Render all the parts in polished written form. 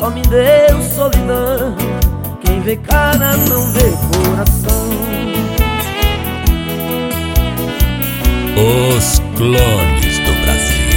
só me deu solidão. Quem vê cara não vê coração. Os clones do Brasil.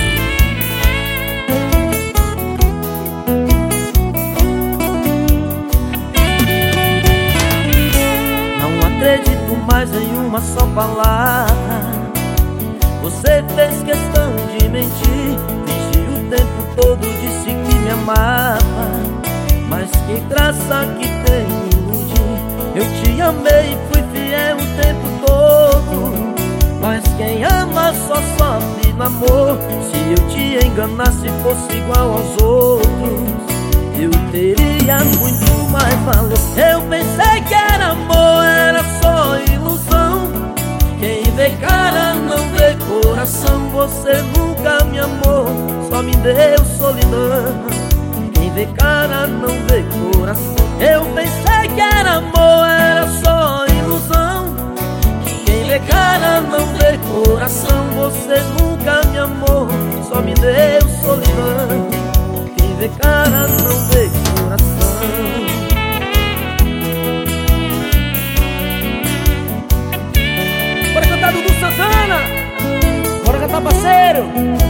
Não acredito mais em uma só palavra. Você fez questão de mentir, fingiu o tempo todo, disse que me amava. Mas que graça que tem iludir. Eu te amei e fui fiel o tempo todo. Mas quem ama só sofre no amor. Se eu te enganasse e fosse igual aos outros, eu teria muito mais valor. Eu pensei que era amor, era só ilusão. Quem vê cara não vê coração. Você nunca me amou, só me deu solidão. Quem vê cara não vê coração. Eu pensei que era amor, era só ilusão. Quem vê cara não vê coração. Você nunca me amou, só me deu solidão. Quem vê cara não vê coração. Bora cantar Dudu Santana, bora cantar parceiro.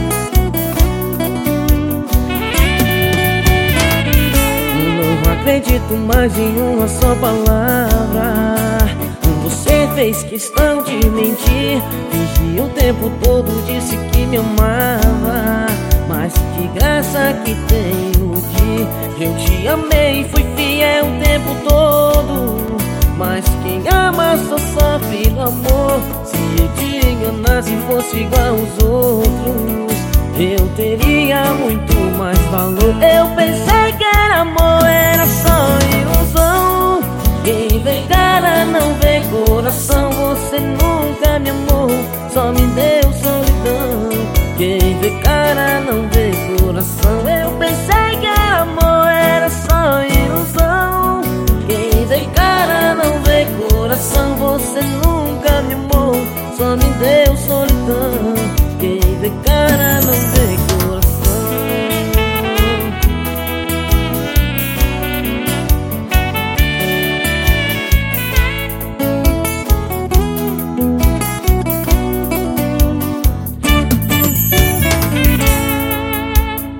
Não acredito mais em uma só palavra. Você fez questão de mentir, fingiu o tempo todo, disse que me amava. Mas que graça que tem iludir. Eu te amei e fui fiel o tempo todo. Mas quem ama só sofre no amor. Se eu te enganasse e fosse igual aos outros, eu teria muito mais valor. Eu pensei que era amor,